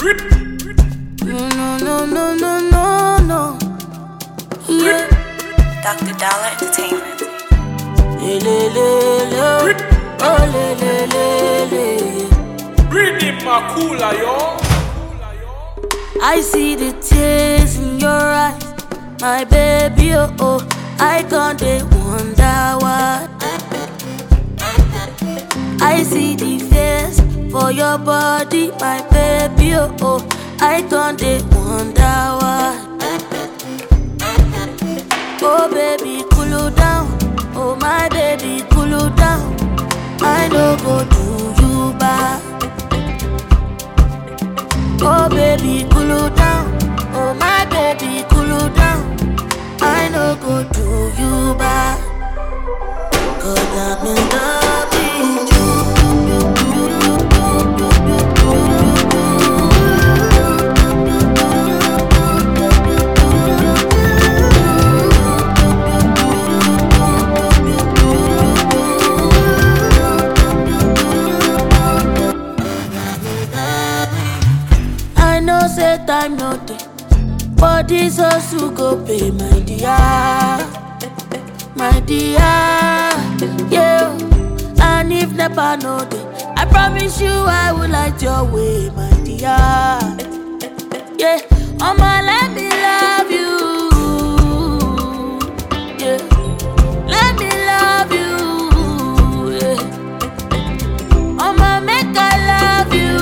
No. Yeah. Dr. Dollar Entertainment. Read him, Makula, yo. I see the tears in your eyes, my baby, oh. I can't wonder why. I see the face for your body, my baby, oh. I can't wonder why. Oh baby, cool down. Oh my baby, cool down. I no go do you bad. Oh baby, cool down. Oh my baby, cool down. I no go do you bad. 'Cause I'm in love with you. I know say time no dey, but this hustle go pay, my dear, my dear. Yeah, and if never know dey, I promise you I will light your way, my dear. Yeah, let me love you. Yeah, let me love you. Yeah, make I love you.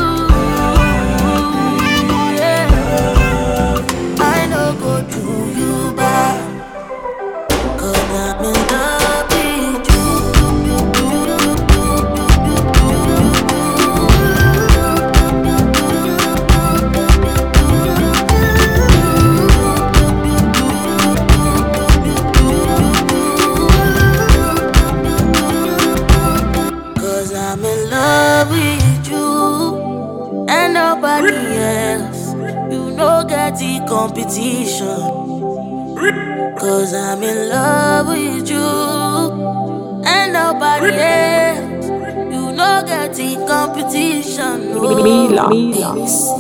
I'm in love with you and nobody else. You know get the competition. 'Cause I'm in love with you and nobody else. You know get the competition. Mila.